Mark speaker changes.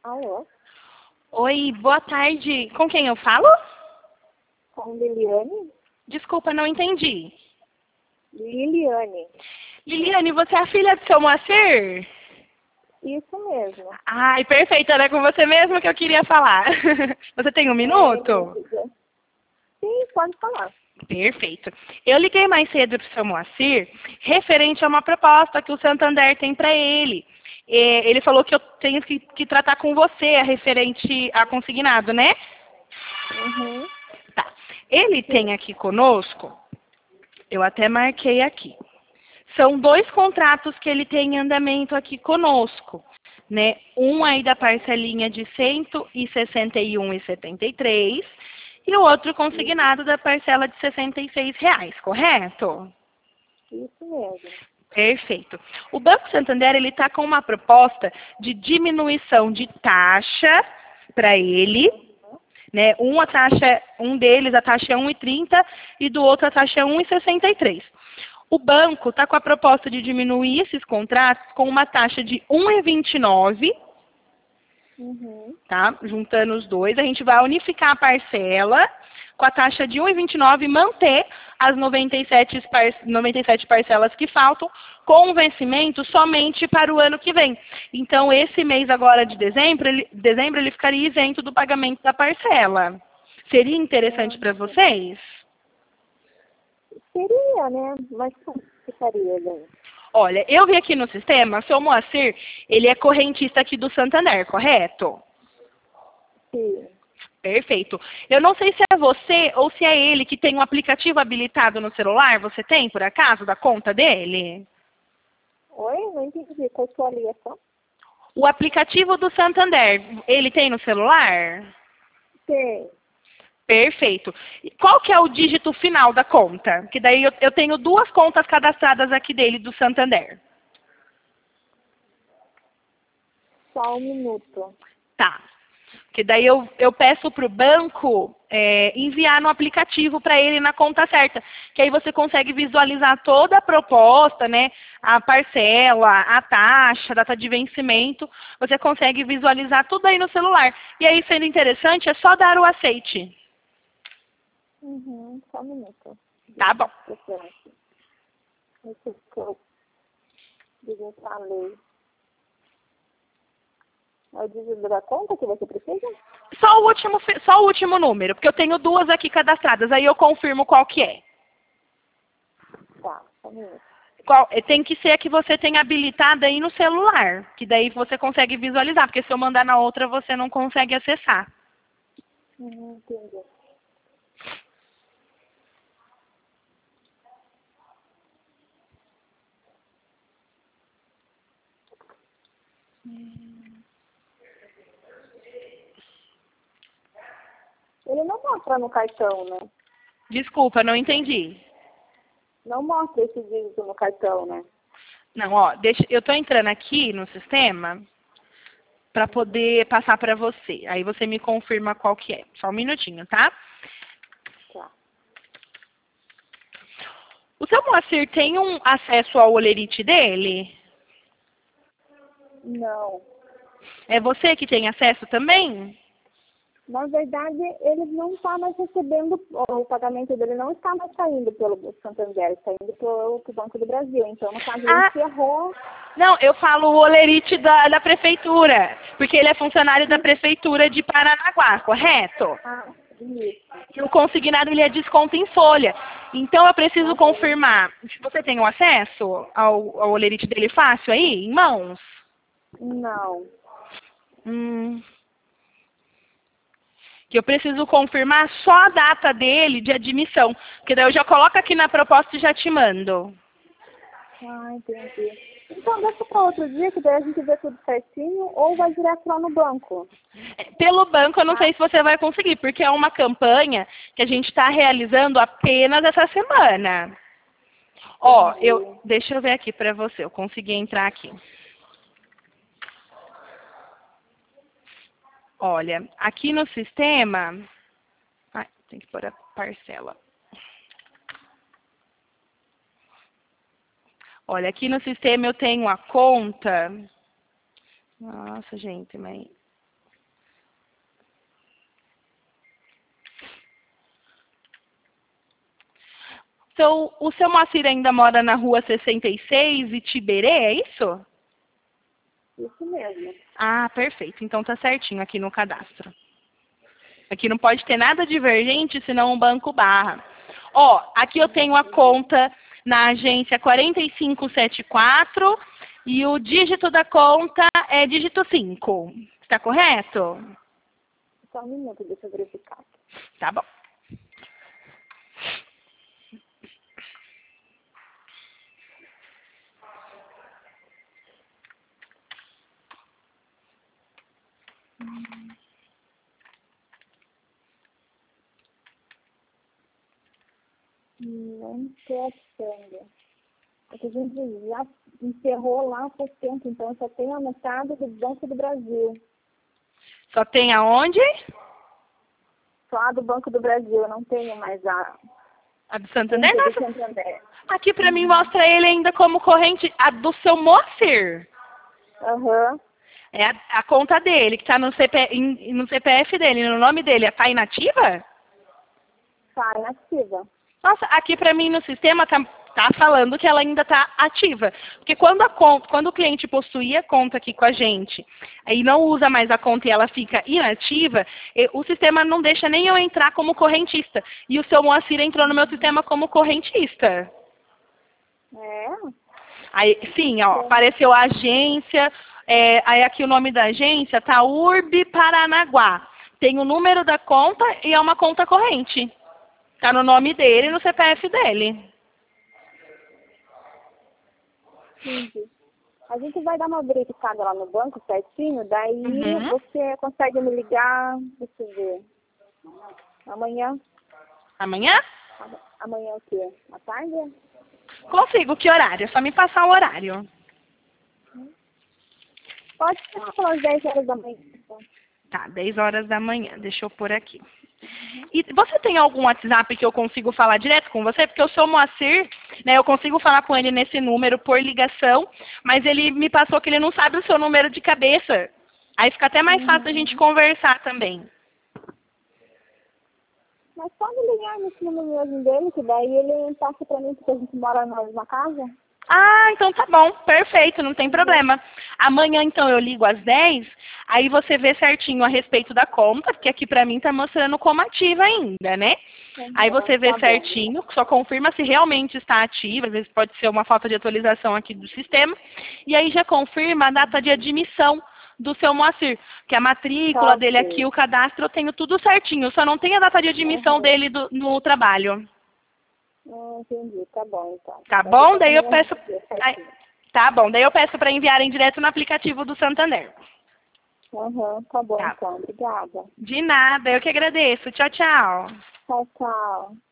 Speaker 1: Alô?
Speaker 2: Oi, boa tarde. Com quem eu falo?
Speaker 1: Com Liliane?
Speaker 2: Desculpa, não entendi.
Speaker 1: Liliane.
Speaker 2: Liliane, você é a filha do seu Moacir?
Speaker 1: Isso mesmo.
Speaker 2: Ai, perfeito, era com você mesmo que eu queria falar. Você tem um minuto?
Speaker 1: Sim, pode falar.
Speaker 2: Perfeito. Eu liguei mais cedo para o seu Moacir referente a uma proposta que o Santander tem para ele. Ele falou que eu tenho que tratar com você a referente a consignado, né?
Speaker 1: Uhum.
Speaker 2: Tá. Ele tem aqui conosco, eu até marquei aqui. São 2 contratos que ele tem em andamento aqui conosco, né? Um aí da parcelinha de R$ 161,73 e o outro consignado da parcela de R$ 66,00, correto?
Speaker 1: Isso mesmo.
Speaker 2: Perfeito. O Banco Santander ele está com uma proposta de diminuição de taxa para ele, né? Um deles a taxa é 1,30 e do outro a taxa é 1,63. O banco está com a proposta de diminuir esses contratos com uma taxa de 1,29,
Speaker 1: Uhum.
Speaker 2: tá? Juntando os dois, a gente vai unificar a parcela com a taxa de 1,29 e manter as 97 parcelas que faltam com vencimento somente para o ano que vem. Então, esse mês agora de dezembro, ele ficaria isento do pagamento da parcela. Seria interessante para vocês?
Speaker 1: Seria, né? Mas como ficaria, gente?
Speaker 2: Olha, eu vi aqui no sistema, seu Moacir, ele é correntista aqui do Santander, correto?
Speaker 1: Sim.
Speaker 2: Perfeito. Eu não sei se é você ou se é ele que tem um aplicativo habilitado no celular. Você tem, por acaso, da conta dele?
Speaker 1: Oi? Não entendi. Qual a sua ligação?
Speaker 2: O aplicativo do Santander, ele tem no celular?
Speaker 1: Sim.
Speaker 2: Perfeito. E qual que é o dígito final da conta? Que daí eu tenho 2 contas cadastradas aqui dele, do Santander.
Speaker 1: Só um minuto.
Speaker 2: Tá. Que daí eu peço para o banco enviar no aplicativo para ele na conta certa. Que aí você consegue visualizar toda a proposta, né? A parcela, a taxa, a data de vencimento. Você consegue visualizar tudo aí no celular. E aí, sendo interessante, é só dar o aceite.
Speaker 1: Uhum. Só um minuto.
Speaker 2: Tá bom.
Speaker 1: Esse que eu falei. É o dígito da conta que você precisa?
Speaker 2: Só o último número, porque eu tenho 2 aqui cadastradas. Aí eu confirmo qual que é.
Speaker 1: Tá, só um minuto.
Speaker 2: Tem que ser a que você tem habilitada aí no celular, que daí você consegue visualizar, porque se eu mandar na outra você não consegue acessar.
Speaker 1: Entendi. Ele não mostra no cartão, né?
Speaker 2: Desculpa, não entendi.
Speaker 1: Não mostra esse dígito no cartão, né?
Speaker 2: Não, ó, eu estou entrando aqui no sistema para poder passar para você. Aí você me confirma qual que é. Só um minutinho, tá?
Speaker 1: Tá.
Speaker 2: O seu Moacir tem um acesso ao olerite dele?
Speaker 1: Não.
Speaker 2: É você que tem acesso também?
Speaker 1: Na verdade, ele não está mais recebendo, o pagamento dele não está mais saindo pelo Santander, está indo pelo Banco do Brasil. Então, no caso, ele encerrou.
Speaker 2: Não, eu falo o olerite da prefeitura, porque ele é funcionário da prefeitura de Paranaguá, correto?
Speaker 1: Isso.
Speaker 2: E o consignado ele é desconto em folha. Então eu preciso confirmar. Você tem o acesso ao olerite dele fácil aí, em mãos?
Speaker 1: Não.
Speaker 2: Que eu preciso confirmar só a data dele de admissão. Porque daí eu já coloco aqui na proposta e já te mando.
Speaker 1: Entendi. Então, deixa para outro dia, que daí a gente vê tudo certinho, ou vai direto lá no banco.
Speaker 2: Pelo banco eu não sei se você vai conseguir, porque é uma campanha que a gente está realizando apenas essa semana. Ó, deixa eu ver aqui para você, eu consegui entrar aqui. Olha, aqui no sistema... Ai, tem que pôr a parcela. Olha, aqui no sistema eu tenho a conta... Nossa, gente, mas... o seu Moacir ainda mora na rua 66, Itiberê, é isso?
Speaker 1: Isso mesmo.
Speaker 2: Ah, perfeito. Então tá certinho aqui no cadastro. Aqui não pode ter nada divergente, senão um banco barra. Ó, aqui eu tenho a conta na agência 4574 e o dígito da conta é dígito 5. Está correto?
Speaker 1: Só um minuto, deixa eu verificar.
Speaker 2: Tá bom.
Speaker 1: Não estou achando. É que a gente já encerrou lá há pouco tempo, então só tem anotado do Banco do Brasil.
Speaker 2: Só tem aonde?
Speaker 1: Só a do Banco do Brasil, eu não tenho mais
Speaker 2: A do Santander?
Speaker 1: conta do
Speaker 2: Nossa,
Speaker 1: Santander.
Speaker 2: aqui pra mim mostra ele ainda como corrente, a do seu Moacir.
Speaker 1: Aham.
Speaker 2: É a conta dele, que tá no CPF dele, no nome dele. Tá inativa?
Speaker 1: Tá inativa.
Speaker 2: Nossa, aqui pra mim no sistema tá falando que ela ainda tá ativa. Porque quando o cliente possui a conta aqui com a gente e não usa mais a conta e ela fica inativa, o sistema não deixa nem eu entrar como correntista. E o seu Moacir entrou no meu sistema como correntista.
Speaker 1: É?
Speaker 2: Aí, sim, ó, apareceu a agência, aí aqui o nome da agência tá URB Paranaguá. Tem o número da conta e é uma conta corrente. Tá no nome dele e no CPF dele.
Speaker 1: Entendi. A gente vai dar uma verificada lá no banco certinho, daí você consegue me ligar, deixa eu ver. Amanhã?
Speaker 2: Amanhã?
Speaker 1: Amanhã o quê? À tarde?
Speaker 2: Consigo. Que horário? É só me passar o horário.
Speaker 1: Pode ser pelas 10 horas da manhã. Então.
Speaker 2: Tá, 10 horas da manhã. Deixa eu pôr aqui. E você tem algum WhatsApp que eu consigo falar direto com você? Porque eu sou o Moacir, né? Eu consigo falar com ele nesse número por ligação, mas ele me passou que ele não sabe o seu número de cabeça. Aí fica até mais fácil a gente conversar também.
Speaker 1: Mas pode ligar nesse número mesmo dele, que daí ele passa pra mim, porque a gente mora na mesma casa.
Speaker 2: Ah, então tá bom, perfeito, não tem problema. Amanhã, então, eu ligo às 10, aí você vê certinho a respeito da conta, porque aqui pra mim tá mostrando como ativa ainda, né? Aí você vê certinho, só confirma se realmente está ativa, às vezes pode ser uma falta de atualização aqui do sistema, e aí já confirma a data de admissão do seu Moacir, que a matrícula dele aqui, o cadastro, eu tenho tudo certinho, só não tem a data de admissão dele no trabalho.
Speaker 1: Entendi, tá bom então.
Speaker 2: Tá bom? Daí eu peço. Tá bom, daí eu peço para enviarem direto no aplicativo do Santander.
Speaker 1: Tá bom então, obrigada.
Speaker 2: De nada, eu que agradeço. Tchau, tchau.
Speaker 1: Tchau, tchau.